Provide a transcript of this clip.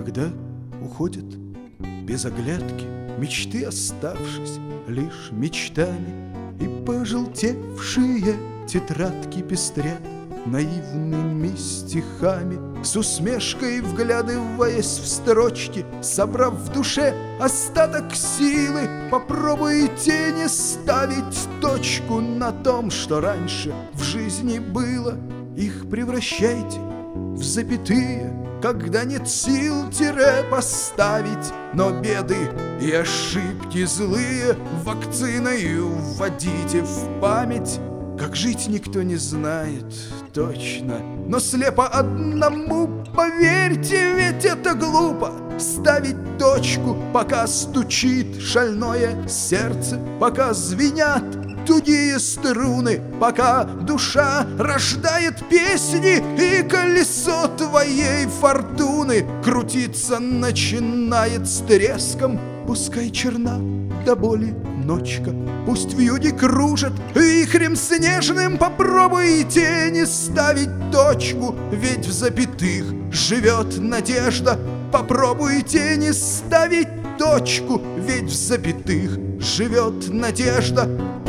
когда уходят без оглядки мечты, оставшись лишь мечтами, и пожелтевшие тетрадки пестрят наивными стихами, с усмешкой вглядываясь в строчки, собрав в душе остаток силы, попробуйте не ставить точку на том, что раньше в жизни было. Их превращайте в запятые, когда нет сил тире поставить, но беды и ошибки злые вакциною вводите в память. Как жить никто не знает точно, но слепо одному поверьте, ведь это глупо ставить точку, пока стучит шальное сердце, пока звенят тугие струны, пока душа рождает песни, и колесо твоей фортуны крутиться начинает с треском. Пускай черна до боли ночка, пусть вьюги кружат вихрем снежным, попробуйте не ставить точку, ведь в запятых живет надежда. Попробуйте не ставить точку, ведь в запятых живет надежда.